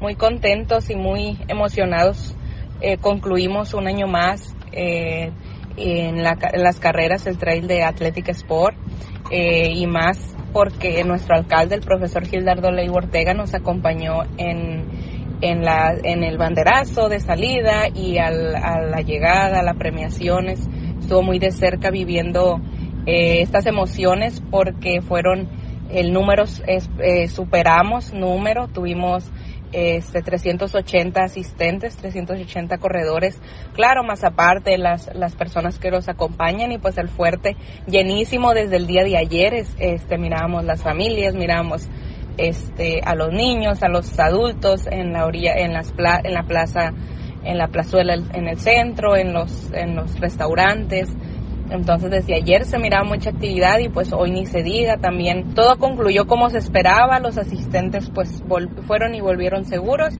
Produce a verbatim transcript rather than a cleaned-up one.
muy contentos y muy emocionados. Eh, concluimos un año más eh, en, la, en las carreras del Trail de Athletic Sport eh, y más porque nuestro alcalde, el profesor Gildardo Leiva Ortega, nos acompañó en, en, la, en el banderazo de salida y al, a la llegada, a las premiaciones. Estuvo muy de cerca viviendo eh, estas emociones porque fueron el número, eh, superamos número, tuvimos este, trescientos ochenta asistentes, trescientos ochenta corredores, claro, más aparte las, las personas que los acompañan y pues el fuerte llenísimo desde el día de ayer, es, este, mirábamos las familias, mirábamos este, a los niños, a los adultos en la orilla, en las pla, en la plaza, en la plazuela, en el centro, en los, en los restaurantes. Entonces desde ayer se miraba mucha actividad y pues hoy ni se diga. También todo concluyó como se esperaba, los asistentes pues vol- fueron y volvieron seguros.